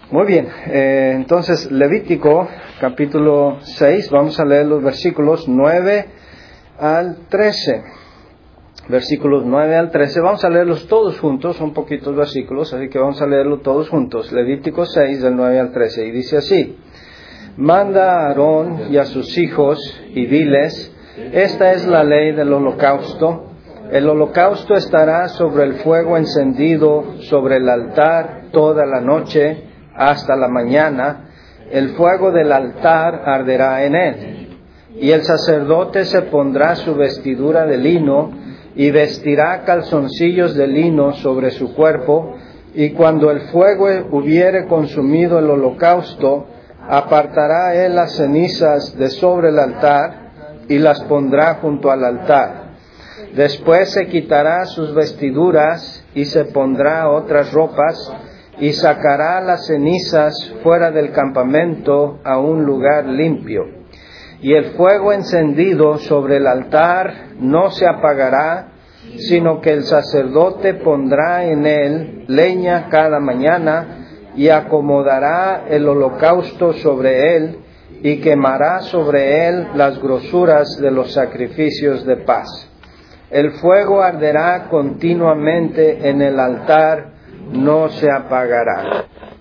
Muy bien, entonces Levítico capítulo 6, vamos a leer los versículos 9 al 13. Versículos 9 al 13, vamos a leerlos todos juntos, son poquitos versículos, así que vamos a leerlos todos juntos. Levítico 6, del 9 al 13, y dice así: Manda a Aarón y a sus hijos y diles, esta es la ley del holocausto. El holocausto estará sobre el fuego encendido sobre el altar toda la noche hasta la mañana. El fuego del altar arderá en él. Y el sacerdote se pondrá su vestidura de lino y vestirá calzoncillos de lino sobre su cuerpo. Y cuando el fuego hubiere consumido el holocausto, apartará él las cenizas de sobre el altar y las pondrá junto al altar. Después se quitará sus vestiduras y se pondrá otras ropas y sacará las cenizas fuera del campamento a un lugar limpio. Y el fuego encendido sobre el altar no se apagará, sino que el sacerdote pondrá en él leña cada mañana y acomodará el holocausto sobre él y quemará sobre él las grosuras de los sacrificios de paz. El fuego arderá continuamente en el altar, no se apagará.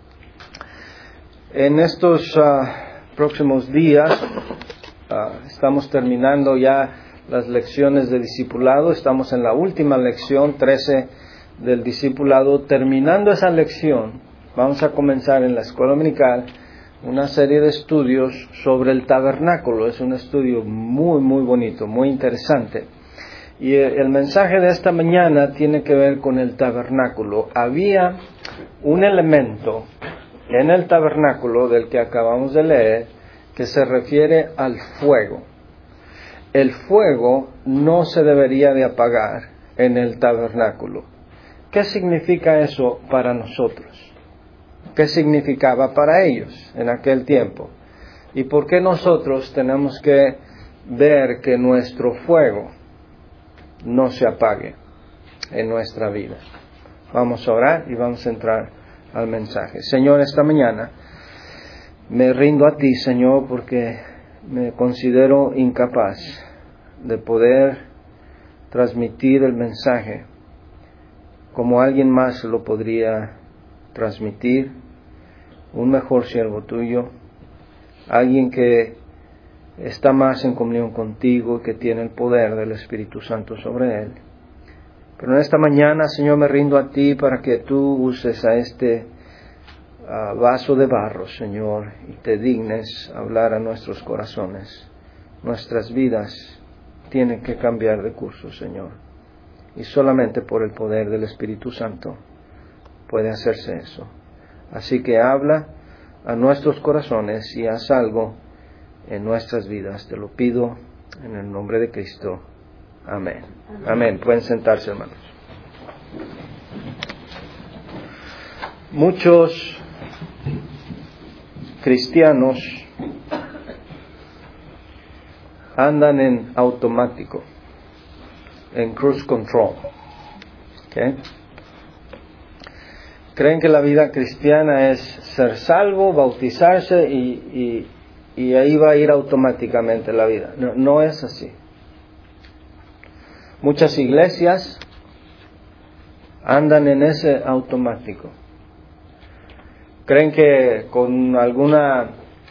En estos próximos días estamos terminando ya las lecciones de discipulado. Estamos en la última lección, 13 del discipulado. Terminando esa lección, vamos a comenzar en la escuela dominical una serie de estudios sobre el tabernáculo. Es un estudio muy, muy bonito, muy interesante. Y el mensaje de esta mañana tiene que ver con el tabernáculo. Había un elemento en el tabernáculo del que acabamos de leer que se refiere al fuego. El fuego no se debería de apagar en el tabernáculo. ¿Qué significa eso para nosotros? ¿Qué significaba para ellos en aquel tiempo? ¿Y por qué nosotros tenemos que ver que nuestro fuego no se apague en nuestra vida? Vamos a orar y vamos a entrar al mensaje. Señor, esta mañana me rindo a ti, Señor, porque me considero incapaz de poder transmitir el mensaje como alguien más lo podría transmitir, un mejor siervo tuyo, alguien que está más en comunión contigo, que tiene el poder del Espíritu Santo sobre él. Pero en esta mañana, Señor, me rindo a ti para que tú uses a este vaso de barro, Señor, y te dignes hablar a nuestros corazones. Nuestras vidas tienen que cambiar de curso, Señor, y solamente por el poder del Espíritu Santo puede hacerse eso. Así que habla a nuestros corazones y haz algo en nuestras vidas. Te lo pido en el nombre de Cristo. Amén. Amén. Pueden sentarse, hermanos. Muchos cristianos andan en automático, en cruise control. ¿Okay? Creen que la vida cristiana es ser salvo, bautizarse y ahí va a ir automáticamente la vida. No es así. Muchas iglesias andan en ese automático. Creen que con alguna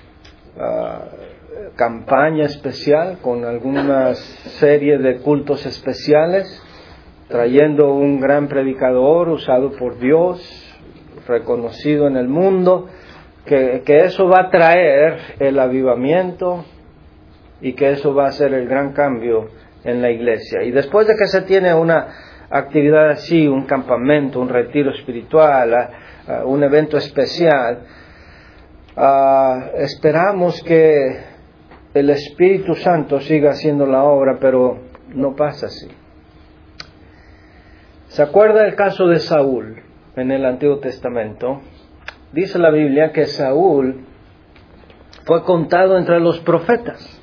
campaña especial, con alguna serie de cultos especiales, trayendo un gran predicador usado por Dios, reconocido en el mundo, que eso va a traer el avivamiento y que eso va a ser el gran cambio en la iglesia. Y después de que se tiene una actividad así, un campamento, un retiro espiritual, un evento especial, esperamos que el Espíritu Santo siga haciendo la obra, pero no pasa así. ¿Se acuerda el caso de Saúl en el Antiguo Testamento? Dice la Biblia que Saúl fue contado entre los profetas.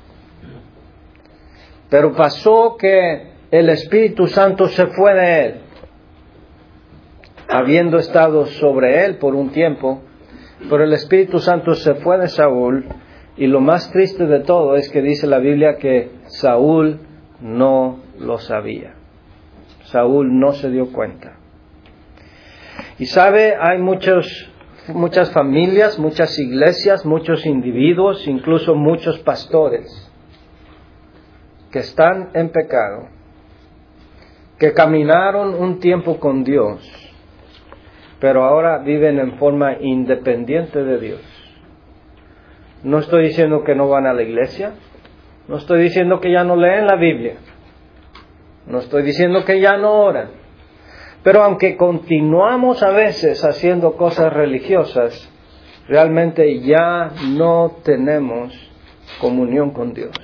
Pero pasó que el Espíritu Santo se fue de él, habiendo estado sobre él por un tiempo, Pero el Espíritu Santo se fue de Saúl, y lo más triste de todo es que dice la Biblia que Saúl no lo sabía. Saúl no se dio cuenta. Y sabe, hay muchas familias, muchas iglesias, muchos individuos, incluso muchos pastores que están en pecado, que caminaron un tiempo con Dios, pero ahora viven en forma independiente de Dios. No estoy diciendo que no van a la iglesia, no estoy diciendo que ya no leen la Biblia, no estoy diciendo que ya no oran, pero aunque continuamos a veces haciendo cosas religiosas, realmente ya no tenemos comunión con Dios.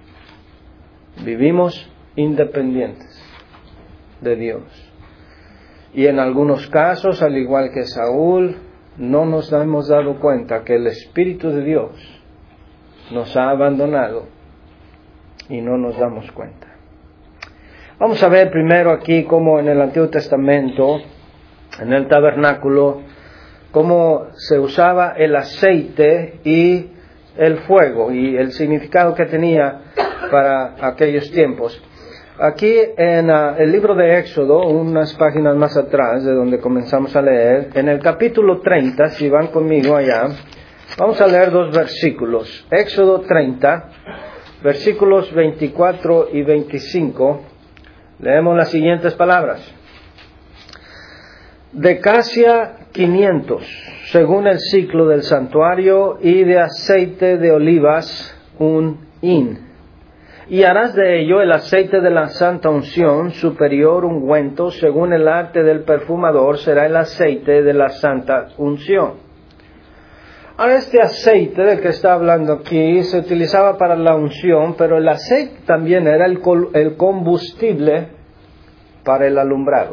Vivimos independientes de Dios. Y en algunos casos, al igual que Saúl, no nos hemos dado cuenta que el Espíritu de Dios nos ha abandonado y no nos damos cuenta. Vamos a ver primero aquí cómo en el Antiguo Testamento, en el tabernáculo, cómo se usaba el aceite y el fuego y el significado que tenía para aquellos tiempos. Aquí en el libro de Éxodo, unas páginas más atrás de donde comenzamos a leer, en el capítulo 30, si van conmigo allá, vamos a leer 2 versículos. Éxodo 30, versículos 24 y 25, leemos las siguientes palabras. De casia 500, según el ciclo del santuario, y de aceite de olivas 1 hin. Y harás de ello el aceite de la santa unción, superior ungüento, según el arte del perfumador será el aceite de la santa unción. Ahora, este aceite del que está hablando aquí se utilizaba para la unción, pero el aceite también era el combustible para el alumbrado.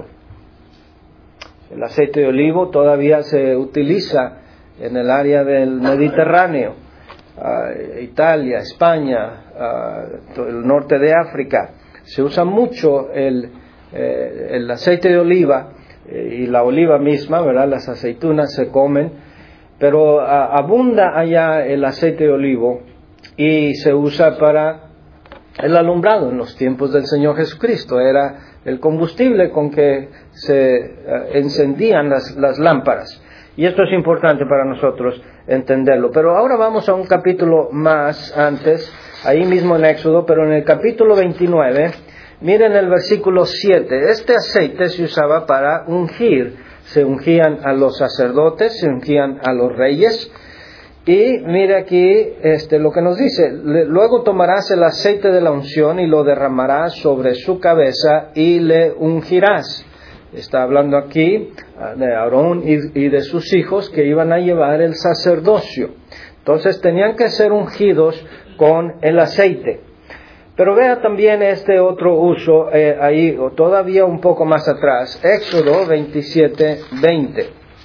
El aceite de olivo todavía se utiliza en el área del Mediterráneo. Italia, España, el norte de África, se usa mucho el aceite de oliva y la oliva misma, ¿verdad? Las aceitunas se comen, pero abunda allá el aceite de olivo y se usa para el alumbrado. En los tiempos del Señor Jesucristo era el combustible con que se encendían las lámparas. Y esto es importante para nosotros entenderlo. Pero ahora vamos a un capítulo más antes, ahí mismo en Éxodo, pero en el capítulo 29, miren el versículo 7. Este aceite se usaba para ungir. Se ungían a los sacerdotes, se ungían a los reyes. Y mire aquí lo que nos dice. Luego tomarás el aceite de la unción y lo derramarás sobre su cabeza y le ungirás. Está hablando aquí de Aarón y de sus hijos que iban a llevar el sacerdocio. Entonces tenían que ser ungidos con el aceite. Pero vea también este otro uso ahí, todavía un poco más atrás. Éxodo 27:20.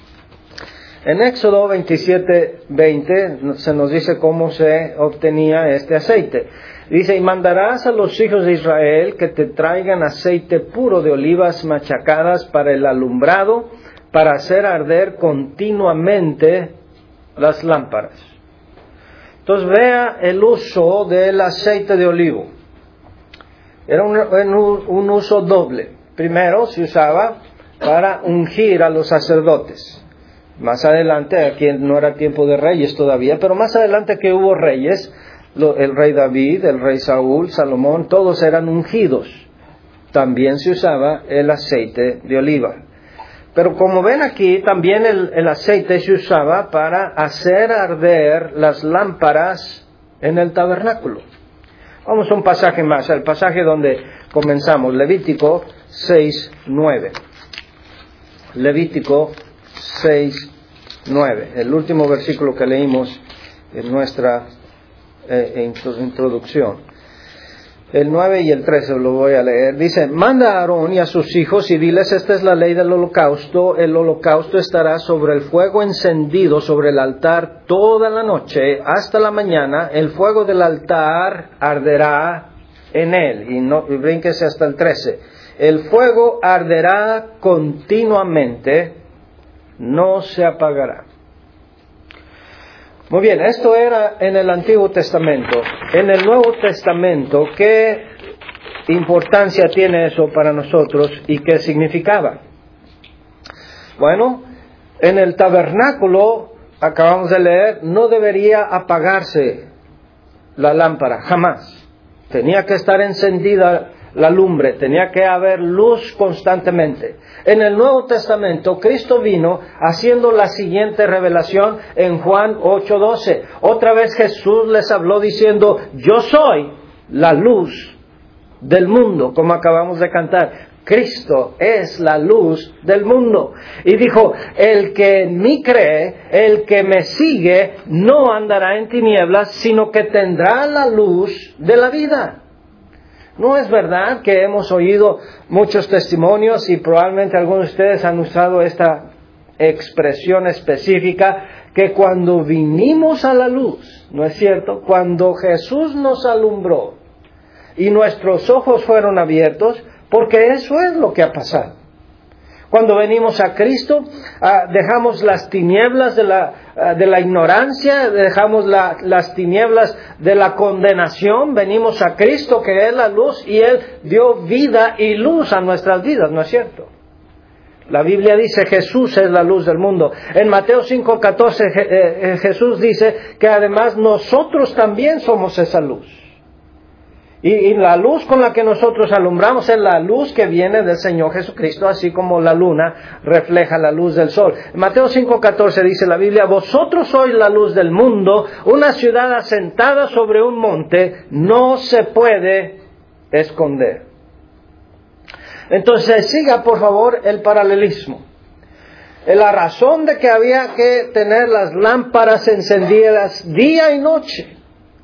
En Éxodo 27:20 se nos dice cómo se obtenía este aceite. Dice, y mandarás a los hijos de Israel que te traigan aceite puro de olivas machacadas para el alumbrado, para hacer arder continuamente las lámparas. Entonces vea el uso del aceite de olivo. Era un uso doble. Primero se usaba para ungir a los sacerdotes. Más adelante, aquí no era tiempo de reyes todavía, pero más adelante que hubo reyes, el rey David, el rey Saúl, Salomón, todos eran ungidos. También se usaba el aceite de oliva. Pero como ven aquí, también el aceite se usaba para hacer arder las lámparas en el tabernáculo. Vamos a un pasaje más, el pasaje donde comenzamos, Levítico 6:9. Levítico 6:9, el último versículo que leímos en nuestra introducción. El 9 y el 13 lo voy a leer. Dice, manda a Aarón y a sus hijos y diles, esta es la ley del holocausto. El holocausto estará sobre el fuego encendido sobre el altar toda la noche hasta la mañana. El fuego del altar arderá en él. Y brínquese hasta el 13. El fuego arderá continuamente, no se apagará. Muy bien, esto era en el Antiguo Testamento. En el Nuevo Testamento, ¿qué importancia tiene eso para nosotros y qué significaba? Bueno, en el tabernáculo, acabamos de leer, no debería apagarse la lámpara, jamás. Tenía que estar encendida la lumbre, tenía que haber luz constantemente. En el Nuevo Testamento, Cristo vino haciendo la siguiente revelación en Juan 8:12. Otra vez Jesús les habló diciendo, yo soy la luz del mundo, como acabamos de cantar. Cristo es la luz del mundo. Y dijo, el que en mí cree, el que me sigue, no andará en tinieblas, sino que tendrá la luz de la vida. ¿No es verdad que hemos oído muchos testimonios y probablemente algunos de ustedes han usado esta expresión específica, que cuando vinimos a la luz, ¿no es cierto? Cuando Jesús nos alumbró y nuestros ojos fueron abiertos, porque eso es lo que ha pasado. Cuando venimos a Cristo, dejamos las tinieblas de la ignorancia, dejamos las tinieblas de la condenación, venimos a Cristo que es la luz y Él dio vida y luz a nuestras vidas, ¿no es cierto? La Biblia dice Jesús es la luz del mundo. En Mateo 5:14 Jesús dice que además nosotros también somos esa luz. Y la luz con la que nosotros alumbramos es la luz que viene del Señor Jesucristo, así como la luna refleja la luz del sol. En Mateo 5:14 dice la Biblia, vosotros sois la luz del mundo, una ciudad asentada sobre un monte no se puede esconder. Entonces siga por favor el paralelismo. La razón de que había que tener las lámparas encendidas día y noche.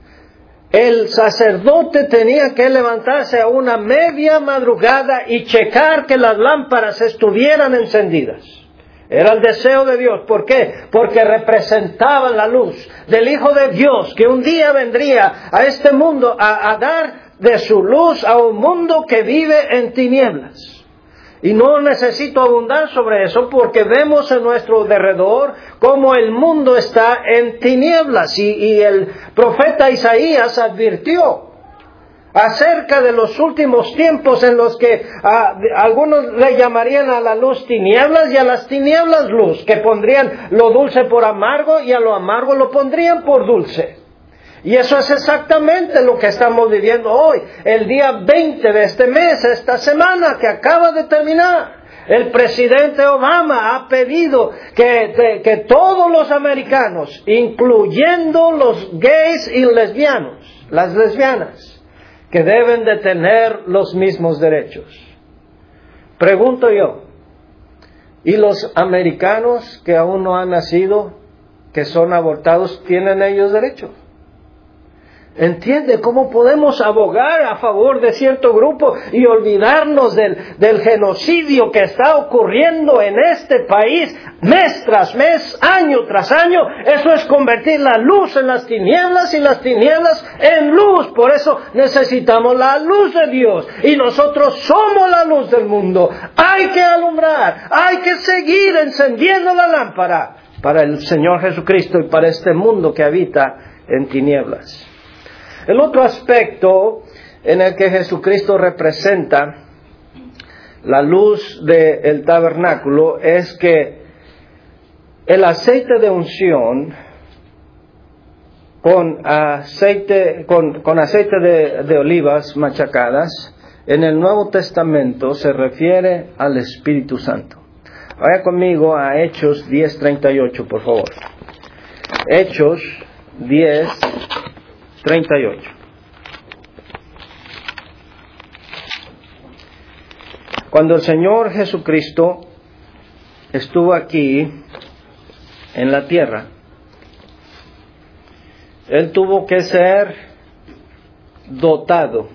El sacerdote tenía que levantarse a una media madrugada y checar que las lámparas estuvieran encendidas. Era el deseo de Dios. ¿Por qué? Porque representaban la luz del Hijo de Dios, que un día vendría a este mundo a dar de su luz a un mundo que vive en tinieblas. Y no necesito abundar sobre eso porque vemos en nuestro derredor cómo el mundo está en tinieblas. Y el profeta Isaías advirtió acerca de los últimos tiempos en los que algunos le llamarían a la luz tinieblas y a las tinieblas luz, que pondrían lo dulce por amargo y a lo amargo lo pondrían por dulce. Y eso es exactamente lo que estamos viviendo hoy, el día 20 de este mes, esta semana que acaba de terminar. El presidente Obama ha pedido que todos los americanos, incluyendo los gays y lesbianos, las lesbianas, que deben de tener los mismos derechos. Pregunto yo, ¿y los americanos que aún no han nacido, que son abortados, tienen ellos derechos? ¿Entiende cómo podemos abogar a favor de cierto grupo y olvidarnos del genocidio que está ocurriendo en este país mes tras mes, año tras año? Eso es convertir la luz en las tinieblas y las tinieblas en luz. Por eso necesitamos la luz de Dios y nosotros somos la luz del mundo. Hay que alumbrar, hay que seguir encendiendo la lámpara para el Señor Jesucristo y para este mundo que habita en tinieblas. El otro aspecto en el que Jesucristo representa la luz del tabernáculo es que el aceite de unción con aceite de olivas machacadas en el Nuevo Testamento se refiere al Espíritu Santo. Vaya conmigo a Hechos 10:38, por favor. Hechos 10:38. Cuando el Señor Jesucristo estuvo aquí en la tierra, Él tuvo que ser dotado.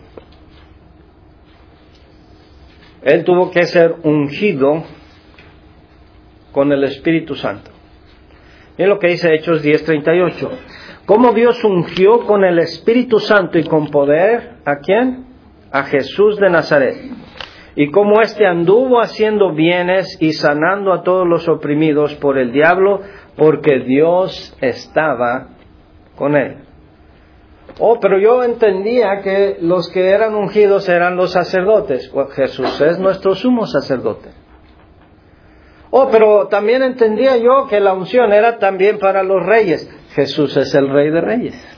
Él tuvo que ser ungido con el Espíritu Santo. Es lo que dice Hechos 10:38. ¿Cómo Dios ungió con el Espíritu Santo y con poder? ¿A quién? A Jesús de Nazaret. Y cómo éste anduvo haciendo bienes y sanando a todos los oprimidos por el diablo, porque Dios estaba con él. Oh, pero yo entendía que los que eran ungidos eran los sacerdotes. Well, Jesús es nuestro sumo sacerdote. Oh, pero también entendía yo que la unción era también para los reyes. Jesús es el Rey de Reyes.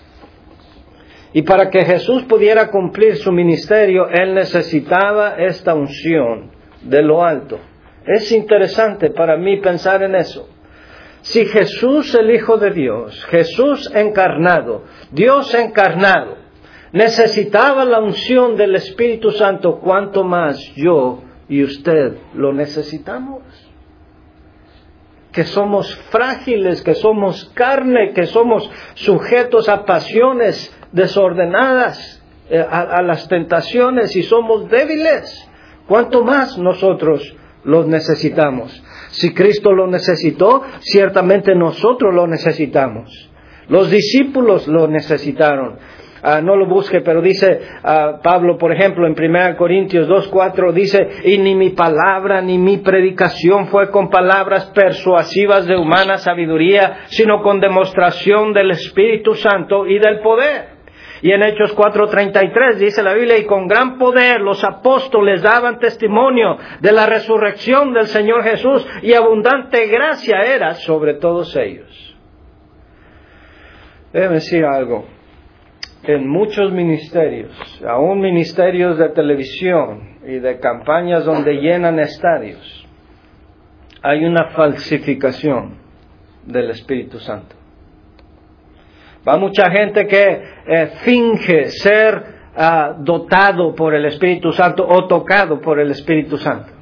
Y para que Jesús pudiera cumplir su ministerio, Él necesitaba esta unción de lo alto. Es interesante para mí pensar en eso. Si Jesús, el Hijo de Dios, Jesús encarnado, Dios encarnado, necesitaba la unción del Espíritu Santo, ¿cuánto más yo y usted lo necesitamos? Que somos frágiles, que somos carne, que somos sujetos a pasiones desordenadas, a las tentaciones, y somos débiles. ¿Cuánto más nosotros los necesitamos? Si Cristo lo necesitó, ciertamente nosotros lo necesitamos. Los discípulos lo necesitaron. No lo busque, pero dice Pablo, por ejemplo, en 1 Corintios 2:4, dice: y ni mi palabra ni mi predicación fue con palabras persuasivas de humana sabiduría, sino con demostración del Espíritu Santo y del poder. Y en Hechos 4:33 dice la Biblia: y con gran poder los apóstoles daban testimonio de la resurrección del Señor Jesús, y abundante gracia era sobre todos ellos. Déjeme decir algo. En muchos ministerios, aún ministerios de televisión y de campañas donde llenan estadios, hay una falsificación del Espíritu Santo. Va mucha gente que finge ser dotado por el Espíritu Santo o tocado por el Espíritu Santo.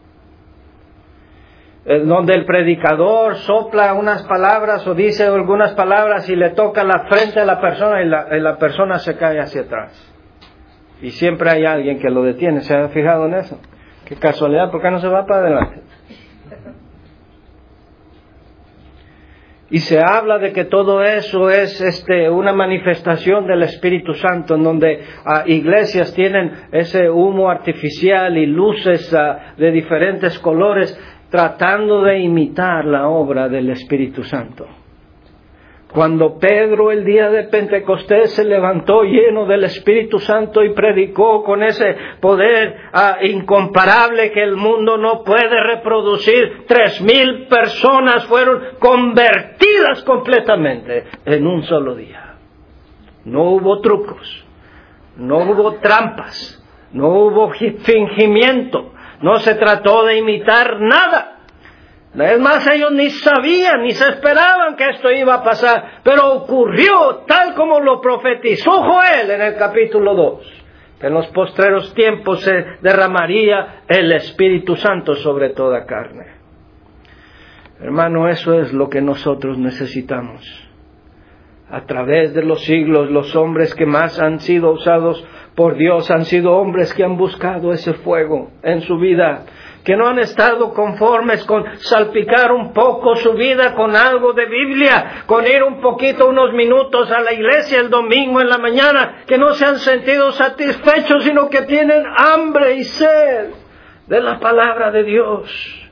Donde el predicador sopla unas palabras o dice algunas palabras y le toca la frente a la persona y la persona se cae hacia atrás. Y siempre hay alguien que lo detiene. ¿Se ha fijado en eso? Qué casualidad, ¿por qué no se va para adelante? Y se habla de que todo eso es una manifestación del Espíritu Santo, en donde iglesias tienen ese humo artificial y luces de diferentes colores, tratando de imitar la obra del Espíritu Santo. Cuando Pedro el día de Pentecostés se levantó lleno del Espíritu Santo y predicó con ese poder incomparable que el mundo no puede reproducir, 3,000 personas fueron convertidas completamente en un solo día. No hubo trucos, no hubo trampas, no hubo fingimiento. No se trató de imitar nada. Es más, ellos ni sabían, ni se esperaban que esto iba a pasar. Pero ocurrió tal como lo profetizó Joel en el capítulo 2. Que en los postreros tiempos se derramaría el Espíritu Santo sobre toda carne. Hermano, eso es lo que nosotros necesitamos. A través de los siglos, los hombres que más han sido usados por Dios han sido hombres que han buscado ese fuego en su vida, que no han estado conformes con salpicar un poco su vida con algo de Biblia, con ir un poquito, unos minutos a la iglesia el domingo en la mañana, que no se han sentido satisfechos, sino que tienen hambre y sed de la palabra de Dios.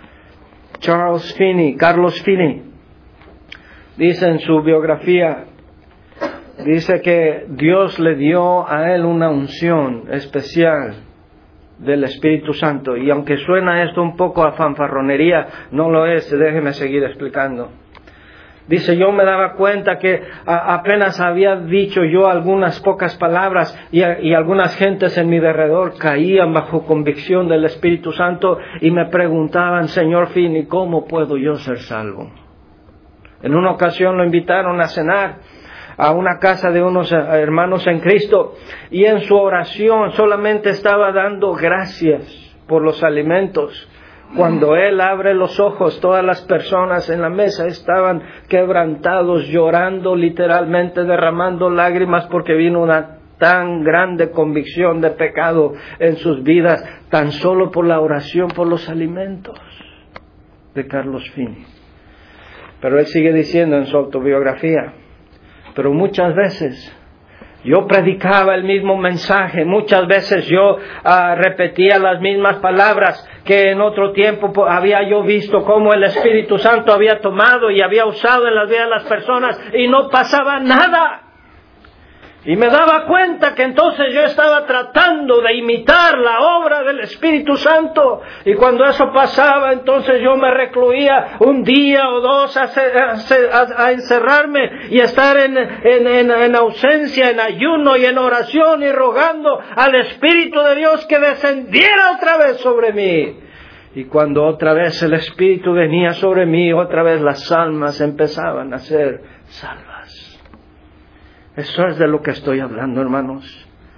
Carlos Finney, dice en su biografía, dice que Dios le dio a él una unción especial del Espíritu Santo. Y aunque suena esto un poco a fanfarronería, no lo es. Déjeme seguir explicando. Dice: yo me daba cuenta que apenas había dicho yo algunas pocas palabras y algunas gentes en mi derredor caían bajo convicción del Espíritu Santo y me preguntaban: Señor Finney, ¿cómo puedo yo ser salvo? En una ocasión lo invitaron a cenar a una casa de unos hermanos en Cristo, y en su oración solamente estaba dando gracias por los alimentos. Cuando él abre los ojos, todas las personas en la mesa estaban quebrantados, llorando literalmente, derramando lágrimas, porque vino una tan grande convicción de pecado en sus vidas, tan solo por la oración por los alimentos de Carlos Finney. Pero él sigue diciendo en su autobiografía: pero muchas veces Yo predicaba el mismo mensaje. Muchas veces yo repetía las mismas palabras que en otro tiempo había yo visto cómo el Espíritu Santo había tomado y había usado en las vidas de las personas y no pasaba nada. Y me daba cuenta que entonces yo estaba tratando de imitar la obra del Espíritu Santo. Y cuando eso pasaba, entonces yo me recluía un día o dos a encerrarme y estar en ausencia, en ayuno y en oración y rogando al Espíritu de Dios que descendiera otra vez sobre mí. Y cuando otra vez el Espíritu venía sobre mí, otra vez las almas empezaban a ser salvas. Eso es de lo que estoy hablando, hermanos.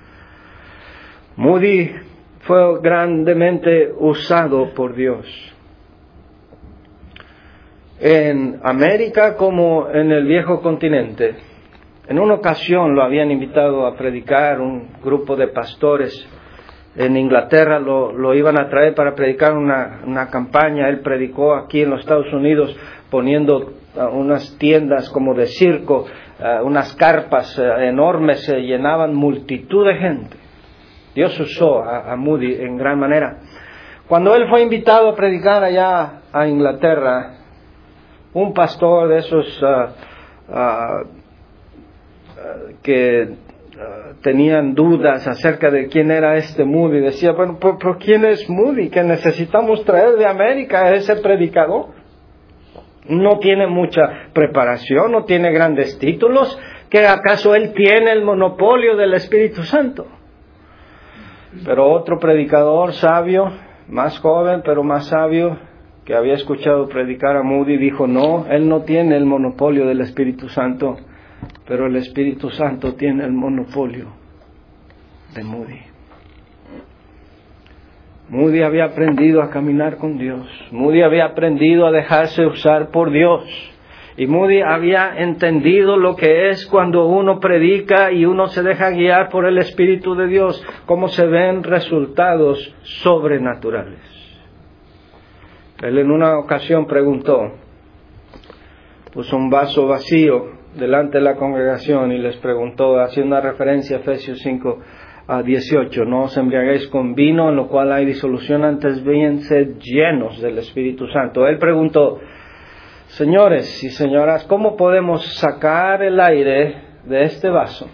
Moody fue grandemente usado por Dios. En América como en el viejo continente. En una ocasión lo habían invitado a predicar un grupo de pastores. En Inglaterra lo iban a traer para predicar una campaña. Él predicó aquí en los Estados Unidos poniendo unas tiendas como de circo, unas carpas enormes, se llenaban multitud de gente. Dios usó a Moody en gran manera. Cuando él fue invitado a predicar allá a Inglaterra, un pastor de esos que tenían dudas acerca de quién era este Moody, decía, bueno, ¿por quién es Moody? Que necesitamos traer de América ese predicador. No tiene mucha preparación, no tiene grandes títulos, ¿que acaso él tiene el monopolio del Espíritu Santo? Pero otro predicador sabio, más joven pero más sabio, que había escuchado predicar a Moody, dijo, no, él no tiene el monopolio del Espíritu Santo, pero el Espíritu Santo tiene el monopolio de Moody. Moody había aprendido a caminar con Dios. Moody había aprendido a dejarse usar por Dios. Y Moody había entendido lo que es cuando uno predica y uno se deja guiar por el Espíritu de Dios, cómo se ven resultados sobrenaturales. Él en una ocasión preguntó, puso un vaso vacío delante de la congregación y les preguntó, haciendo una referencia a Efesios 5:18, no os embriaguéis con vino en lo cual hay disolución, antes bien sed llenos del Espíritu Santo. Él preguntó, señores y señoras, ¿cómo podemos sacar el aire de este vaso?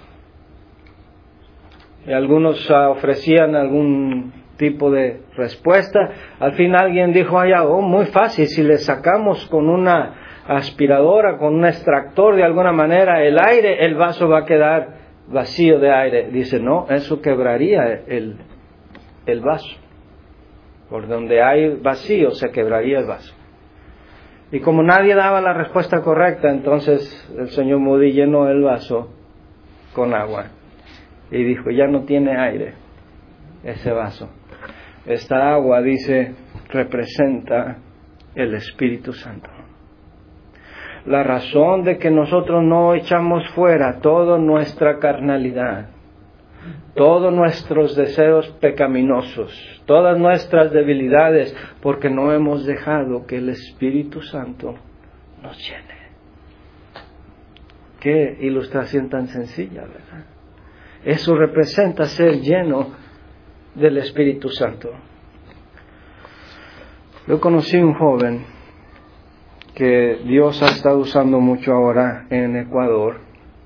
Y algunos ofrecían algún tipo de respuesta. Al fin alguien dijo, muy fácil, si le sacamos con una aspiradora, con un extractor de alguna manera el aire, el vaso va a quedar vacío de aire. Dice, no, eso quebraría el vaso. Por donde hay vacío se quebraría el vaso. Y como nadie daba la respuesta correcta, entonces el señor Moody llenó el vaso con agua y dijo, ya no tiene aire ese vaso. Esta agua, dice, representa el Espíritu Santo. La razón de que nosotros no echamos fuera toda nuestra carnalidad, todos nuestros deseos pecaminosos, todas nuestras debilidades, porque no hemos dejado que el Espíritu Santo nos llene. Qué ilustración tan sencilla, ¿verdad? Eso representa ser lleno del Espíritu Santo. Yo conocí un joven que Dios ha estado usando mucho ahora en Ecuador.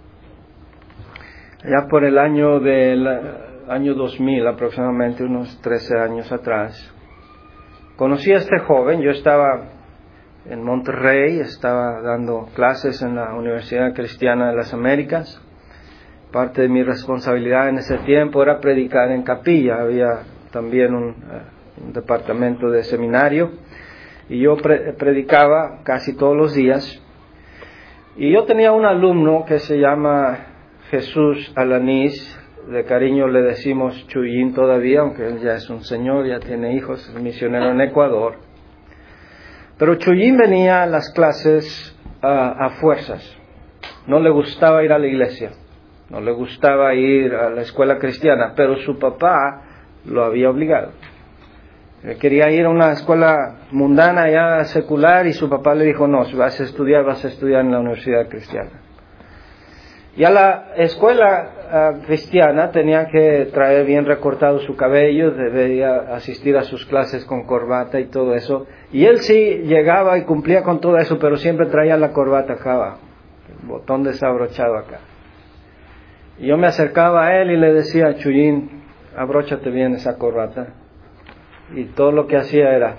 Ya por el año 2000, aproximadamente unos 13 años atrás, conocí a este joven. Yo estaba en Monterrey, estaba dando clases en la Universidad Cristiana de las Américas. Parte de mi responsabilidad en ese tiempo era predicar en capilla. Había también un departamento de seminario. Y yo predicaba casi todos los días. Y yo tenía un alumno que se llama Jesús Alanís. De cariño le decimos Chuyín todavía, aunque él ya es un señor, ya tiene hijos, es misionero en Ecuador. Pero Chuyín venía a las clases a fuerzas. No le gustaba ir a la iglesia. No le gustaba ir a la escuela cristiana, pero su papá lo había obligado. Quería ir a una escuela mundana, ya secular, y su papá le dijo, no, si vas a estudiar en la universidad cristiana. Y a la escuela cristiana tenía que traer bien recortado su cabello, debía asistir a sus clases con corbata y todo eso. Y él sí llegaba y cumplía con todo eso, pero siempre traía la corbata acá abajo, el botón desabrochado acá. Y yo me acercaba a él y le decía, Chuyín, abróchate bien esa corbata. Y todo lo que hacía era,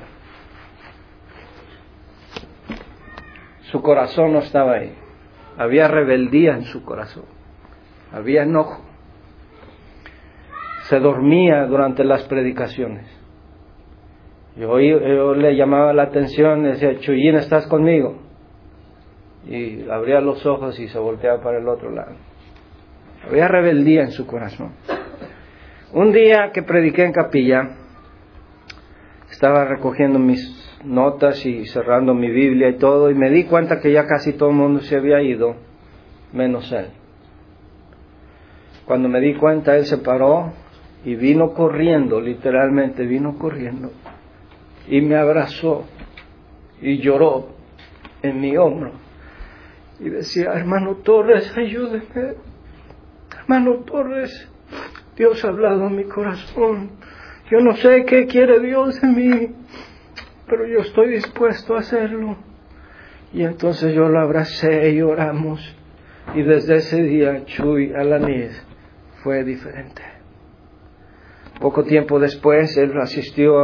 su corazón no estaba ahí. Había rebeldía en su corazón, había enojo. Se dormía durante las predicaciones. Yo le llamaba la atención, le decía, Chuyín, ¿estás conmigo? Y abría los ojos y se volteaba para el otro lado. Había rebeldía en su corazón. Un día que prediqué en capilla, estaba recogiendo mis notas y cerrando mi Biblia y todo, y me di cuenta que ya casi todo el mundo se había ido, menos él. Cuando me di cuenta, él se paró y vino corriendo, literalmente vino corriendo, y me abrazó y lloró en mi hombro y decía, hermano Torres, ayúdeme, hermano Torres, Dios ha hablado a mi corazón, yo no sé qué quiere Dios de mí, pero yo estoy dispuesto a hacerlo. Y entonces yo lo abracé y oramos, y desde ese día Chuy Alanís fue diferente. Poco tiempo después él asistió a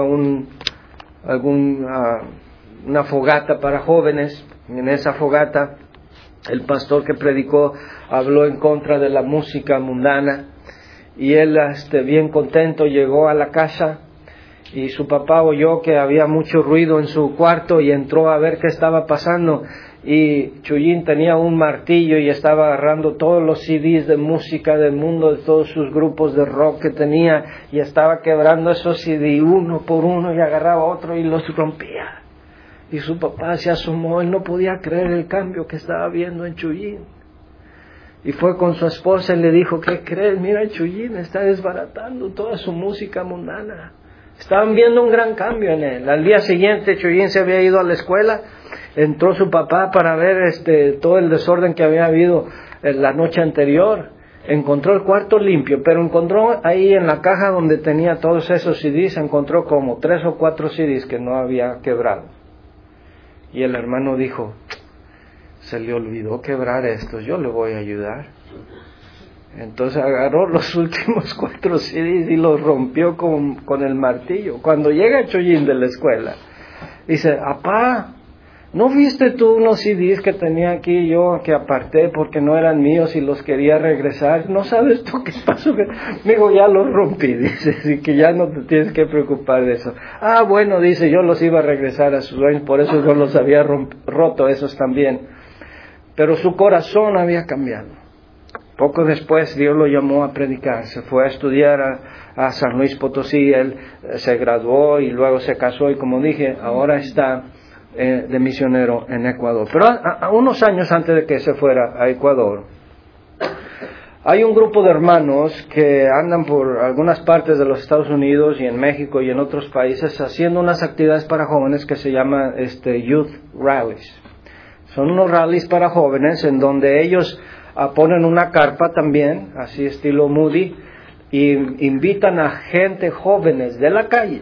una fogata para jóvenes. En esa fogata el pastor que predicó habló en contra de la música mundana, y él bien contento llegó a la casa. Y su papá oyó que había mucho ruido en su cuarto y entró a ver qué estaba pasando. Y Chuyín tenía un martillo y estaba agarrando todos los CDs de música del mundo, de todos sus grupos de rock que tenía, y estaba quebrando esos CDs uno por uno y agarraba otro y los rompía. Y su papá se asomó, él no podía creer el cambio que estaba viendo en Chuyín. Y fue con su esposa y le dijo, ¿qué crees? Mira, Chuyín está desbaratando toda su música mundana. Estaban viendo un gran cambio en él. Al día siguiente Chuyín se había ido a la escuela, entró su papá para ver todo el desorden que había habido la noche anterior. Encontró el cuarto limpio, pero encontró ahí en la caja donde tenía todos esos CDs, encontró como 3 o 4 CDs que no había quebrado. Y el hermano dijo, se le olvidó quebrar estos, yo le voy a ayudar. Entonces agarró los últimos 4 CDs y los rompió con el martillo. Cuando llega Chuyín de la escuela, dice, apá, ¿no viste tú unos CDs que tenía aquí yo que aparté porque no eran míos y los quería regresar? ¿No sabes tú qué pasó? Digo, ya los rompí, dice, así que ya no te tienes que preocupar de eso. Ah, bueno, dice, yo los iba a regresar a sus dueños, por eso yo los había roto esos también. Pero su corazón había cambiado. Poco después Dios lo llamó a predicar, se fue a estudiar a San Luis Potosí, él se graduó y luego se casó y como dije, ahora está de misionero en Ecuador. Pero a unos años antes de que se fuera a Ecuador, hay un grupo de hermanos que andan por algunas partes de los Estados Unidos y en México y en otros países haciendo unas actividades para jóvenes que se llaman Youth Rallies. Son unos rallies para jóvenes en donde ellos ponen una carpa también, así estilo Moody, y invitan a gente jóvenes de la calle.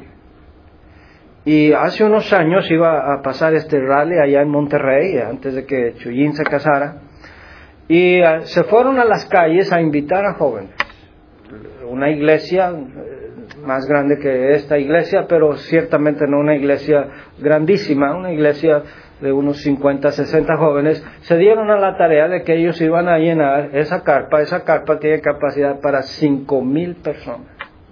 Y hace unos años iba a pasar este rally allá en Monterrey, antes de que Chuyín se casara, y se fueron a las calles a invitar a jóvenes. Una iglesia más grande que esta iglesia, pero ciertamente no una iglesia grandísima, una iglesia de unos 50, 60 jóvenes, se dieron a la tarea de que ellos iban a llenar esa carpa. Esa carpa tiene capacidad para 5,000 personas.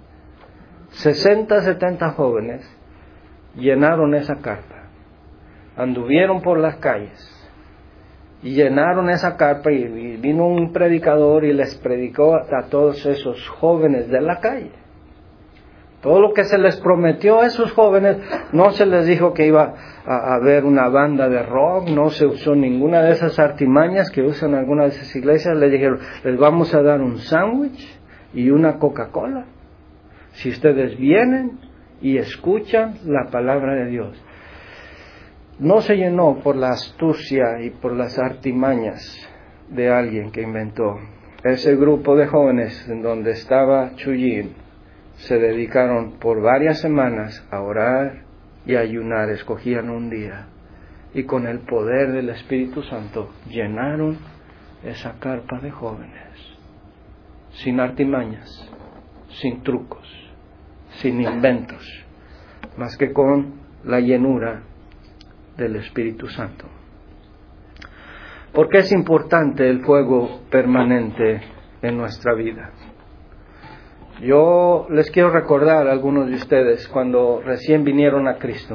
60, 70 jóvenes llenaron esa carpa. Anduvieron por las calles y llenaron esa carpa y vino un predicador y les predicó a todos esos jóvenes de la calle. Todo lo que se les prometió a esos jóvenes, no se les dijo que iba a haber una banda de rock, no se usó ninguna de esas artimañas que usan algunas de esas iglesias. Les dijeron, les vamos a dar un sándwich y una Coca-Cola si ustedes vienen y escuchan la palabra de Dios. No se llenó por la astucia y por las artimañas de alguien que inventó. Ese grupo de jóvenes en donde estaba Chuyin se dedicaron por varias semanas a orar y a ayunar. Escogían un día y con el poder del Espíritu Santo llenaron esa carpa de jóvenes, sin artimañas, sin trucos, sin inventos, más que con la llenura del Espíritu Santo. ¿Por qué es importante el fuego permanente en nuestra vida? Yo les quiero recordar a algunos de ustedes cuando recién vinieron a Cristo.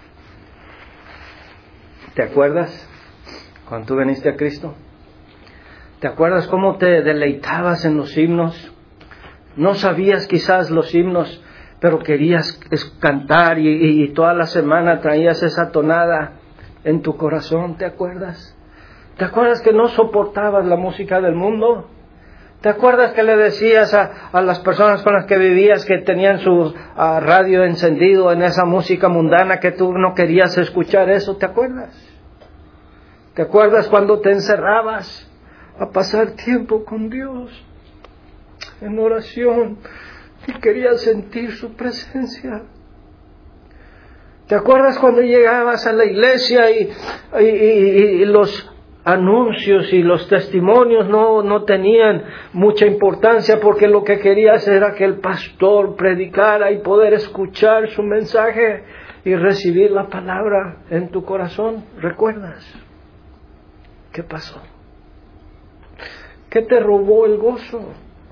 ¿Te acuerdas cuando tú viniste a Cristo? ¿Te acuerdas cómo te deleitabas en los himnos? No sabías quizás los himnos, pero querías cantar y toda la semana traías esa tonada en tu corazón. ¿Te acuerdas? ¿Te acuerdas que no soportabas la música del mundo? ¿Te acuerdas que le decías a las personas con las que vivías que tenían su radio encendido en esa música mundana que tú no querías escuchar eso? ¿Te acuerdas? ¿Te acuerdas cuando te encerrabas a pasar tiempo con Dios en oración y querías sentir su presencia? ¿Te acuerdas cuando llegabas a la iglesia y los anuncios y los testimonios no tenían mucha importancia porque lo que querías era que el pastor predicara y poder escuchar su mensaje y recibir la palabra en tu corazón? ¿Recuerdas? ¿Qué pasó? ¿Qué te robó el gozo?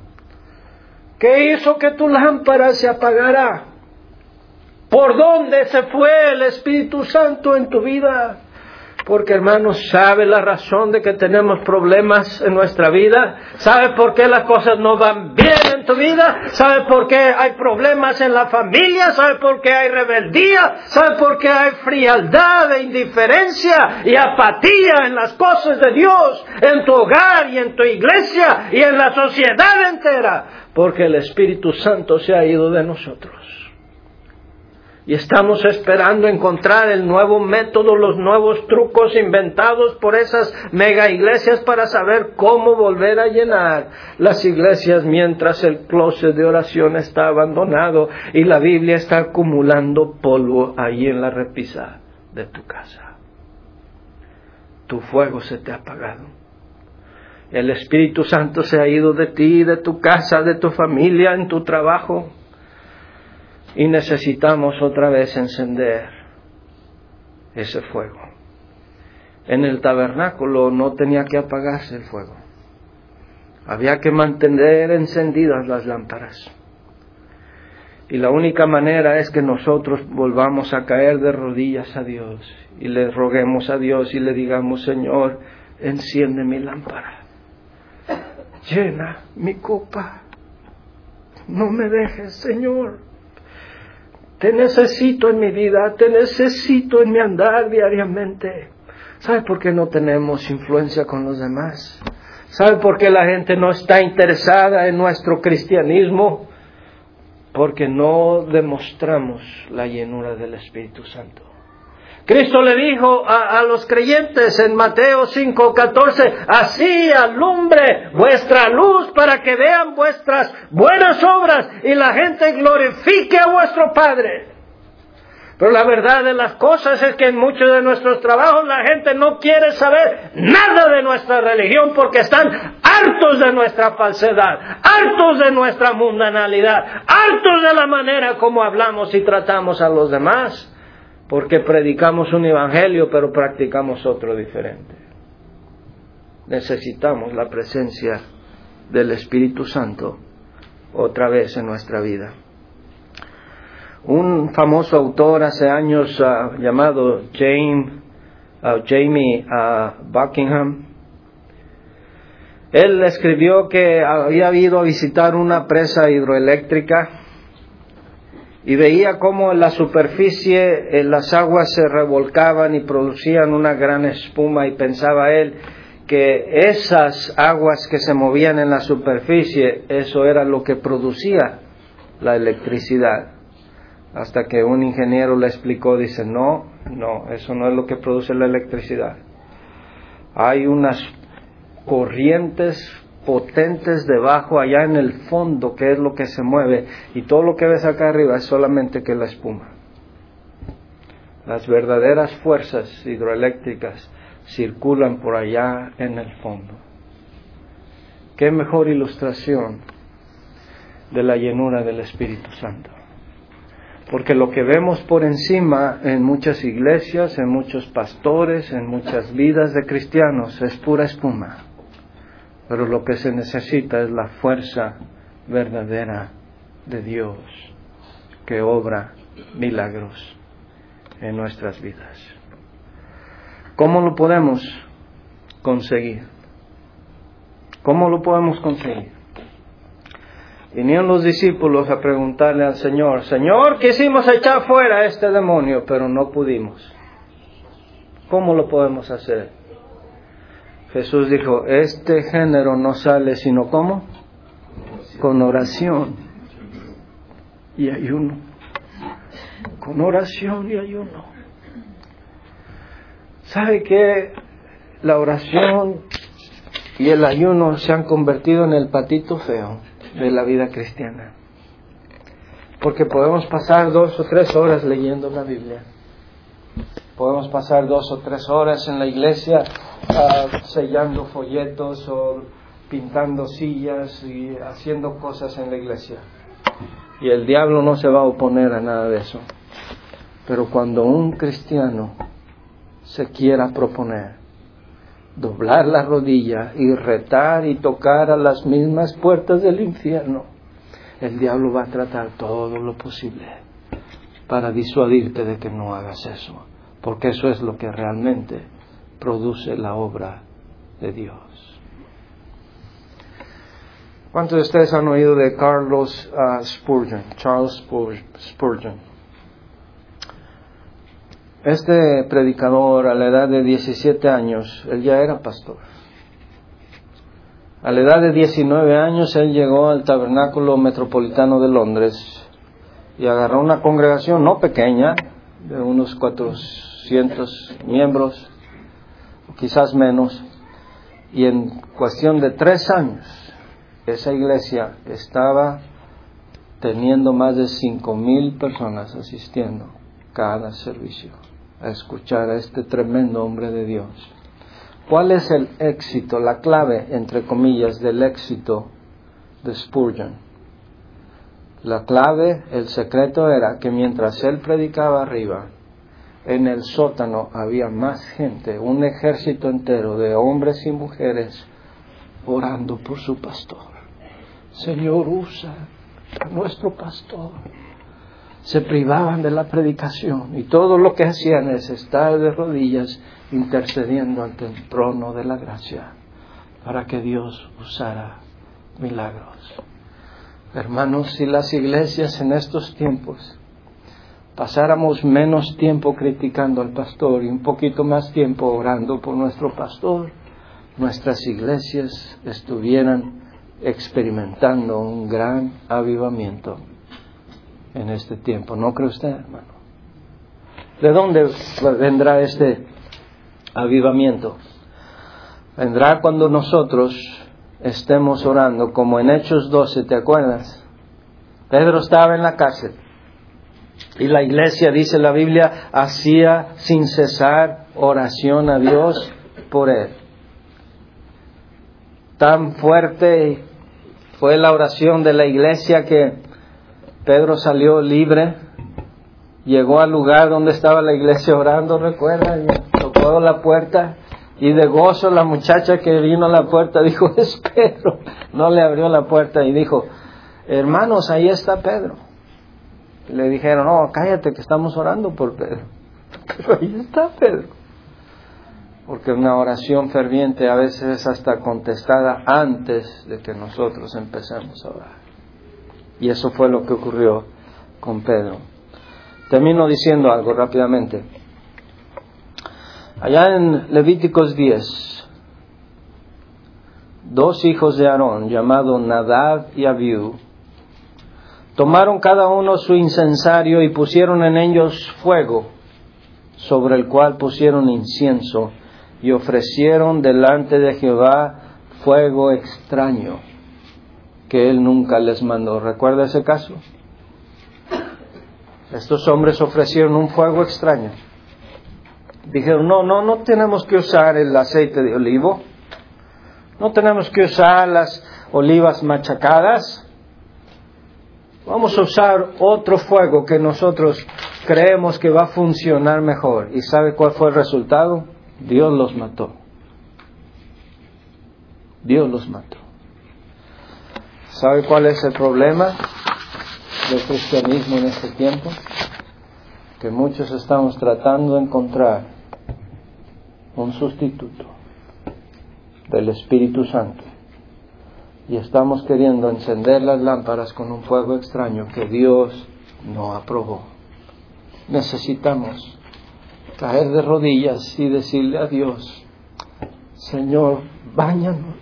¿Qué hizo que tu lámpara se apagara? ¿Por dónde se fue el Espíritu Santo en tu vida? Porque, hermanos, ¿sabe la razón de que tenemos problemas en nuestra vida? ¿Sabe por qué las cosas no van bien en tu vida? ¿Sabe por qué hay problemas en la familia? ¿Sabe por qué hay rebeldía? ¿Sabe por qué hay frialdad e indiferencia y apatía en las cosas de Dios, en tu hogar y en tu iglesia y en la sociedad entera? Porque el Espíritu Santo se ha ido de nosotros. Y estamos esperando encontrar el nuevo método, los nuevos trucos inventados por esas mega iglesias para saber cómo volver a llenar las iglesias mientras el closet de oración está abandonado y la Biblia está acumulando polvo ahí en la repisa de tu casa. Tu fuego se te ha apagado. El Espíritu Santo se ha ido de ti, de tu casa, de tu familia, en tu trabajo. Y necesitamos otra vez encender ese fuego. En el tabernáculo no tenía que apagarse el fuego. Había que mantener encendidas las lámparas. Y la única manera es que nosotros volvamos a caer de rodillas a Dios y le roguemos a Dios y le digamos: Señor, enciende mi lámpara, llena mi copa, no me dejes, Señor. Te necesito en mi vida, te necesito en mi andar diariamente. ¿Sabe por qué no tenemos influencia con los demás? ¿Sabe por qué la gente no está interesada en nuestro cristianismo? Porque no demostramos la llenura del Espíritu Santo. Cristo le dijo a los creyentes en Mateo 5:14, así alumbre vuestra luz para que vean vuestras buenas obras y la gente glorifique a vuestro Padre. Pero la verdad de las cosas es que en muchos de nuestros trabajos la gente no quiere saber nada de nuestra religión porque están hartos de nuestra falsedad, hartos de nuestra mundanalidad, hartos de la manera como hablamos y tratamos a los demás. Porque predicamos un evangelio, pero practicamos otro diferente. Necesitamos la presencia del Espíritu Santo otra vez en nuestra vida. Un famoso autor hace años llamado Jamie Buckingham, él escribió que había ido a visitar una presa hidroeléctrica y veía cómo en la superficie las aguas se revolcaban y producían una gran espuma, y pensaba él que esas aguas que se movían en la superficie, eso era lo que producía la electricidad. Hasta que un ingeniero le explicó, dice, no, eso no es lo que produce la electricidad. Hay unas corrientes potentes debajo, allá en el fondo, que es lo que se mueve, y todo lo que ves acá arriba es solamente que la espuma. Las verdaderas fuerzas hidroeléctricas circulan por allá en el fondo. ¿Qué mejor ilustración de la llenura del Espíritu Santo? Porque lo que vemos por encima en muchas iglesias, en muchos pastores, en muchas vidas de cristianos, es pura espuma. Pero lo que se necesita es la fuerza verdadera de Dios que obra milagros en nuestras vidas. ¿Cómo lo podemos conseguir? ¿Cómo lo podemos conseguir? Vinieron los discípulos a preguntarle al Señor: Señor, quisimos echar fuera a este demonio, pero no pudimos. ¿Cómo lo podemos hacer? Jesús dijo: este género no sale sino ¿cómo? Con oración y ayuno. Con oración y ayuno. ¿Sabe qué? La oración y el ayuno se han convertido en el patito feo de la vida cristiana. Porque podemos pasar 2 o 3 horas leyendo la Biblia. Podemos pasar 2 o 3 horas en la iglesia sellando folletos o pintando sillas y haciendo cosas en la iglesia. Y el diablo no se va a oponer a nada de eso. Pero cuando un cristiano se quiera proponer doblar la rodilla y retar y tocar a las mismas puertas del infierno, el diablo va a tratar todo lo posible para disuadirte de que no hagas eso, porque eso es lo que realmente produce la obra de Dios. ¿Cuántos de ustedes han oído de Charles Spurgeon? Este predicador, a la edad de 17 años, él ya era pastor. A la edad de 19 años, él llegó al Tabernáculo Metropolitano de Londres y agarró una congregación no pequeña, de unos 400 miembros, quizás menos, y en cuestión de 3 años, esa iglesia estaba teniendo más de 5,000 personas asistiendo cada servicio a escuchar a este tremendo hombre de Dios. ¿Cuál es el éxito, la clave, entre comillas, del éxito de Spurgeon? La clave, el secreto era que mientras él predicaba arriba, en el sótano había más gente, un ejército entero de hombres y mujeres orando por su pastor. Señor, usa a nuestro pastor. Se privaban de la predicación y todo lo que hacían es estar de rodillas intercediendo ante el trono de la gracia para que Dios usara milagros. Hermanos, si las iglesias en estos tiempos pasáramos menos tiempo criticando al pastor y un poquito más tiempo orando por nuestro pastor, nuestras iglesias estuvieran experimentando un gran avivamiento en este tiempo. ¿No cree usted, hermano? ¿De dónde vendrá este avivamiento? Vendrá cuando nosotros estemos orando, como en Hechos 12, ¿te acuerdas? Pedro estaba en la cárcel y la iglesia, dice la Biblia, hacía sin cesar oración a Dios por él. Tan fuerte fue la oración de la iglesia que Pedro salió libre, llegó al lugar donde estaba la iglesia orando, recuerda, y tocó la puerta, y de gozo la muchacha que vino a la puerta dijo: es Pedro. No le abrió la puerta y dijo: hermanos, ahí está Pedro. Y le dijeron: no, cállate que estamos orando por Pedro. Pero ahí está Pedro. Porque una oración ferviente a veces es hasta contestada antes de que nosotros empecemos a orar. Y eso fue lo que ocurrió con Pedro. Termino diciendo algo rápidamente. Allá en Levíticos 10, 2 hijos de Aarón, llamados Nadab y Abiú, tomaron cada uno su incensario y pusieron en ellos fuego, sobre el cual pusieron incienso, y ofrecieron delante de Jehová fuego extraño que Él nunca les mandó. ¿Recuerda ese caso? Estos hombres ofrecieron un fuego extraño. Dijeron, no tenemos que usar el aceite de olivo. No tenemos que usar las olivas machacadas. Vamos a usar otro fuego que nosotros creemos que va a funcionar mejor. ¿Y sabe cuál fue el resultado? Dios los mató. Dios los mató. ¿Sabe cuál es el problema del cristianismo en este tiempo? Que muchos estamos tratando de encontrar un sustituto del Espíritu Santo. Y estamos queriendo encender las lámparas con un fuego extraño que Dios no aprobó. Necesitamos caer de rodillas y decirle a Dios, Señor, báñanos,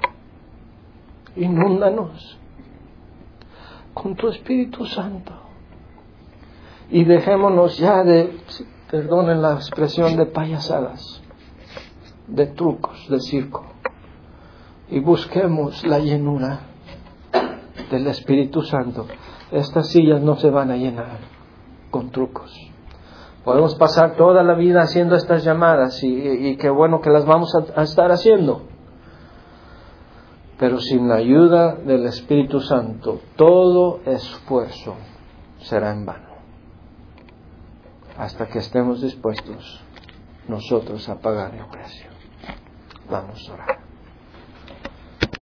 inúndanos con tu Espíritu Santo. Y dejémonos ya de, perdonen la expresión, de payasadas, de trucos, de circo. Y busquemos la llenura del Espíritu Santo. Estas sillas no se van a llenar con trucos. Podemos pasar toda la vida haciendo estas llamadas y qué bueno que las vamos a estar haciendo. Pero sin la ayuda del Espíritu Santo, todo esfuerzo será en vano. Hasta que estemos dispuestos nosotros a pagar el precio. Vamos a orar.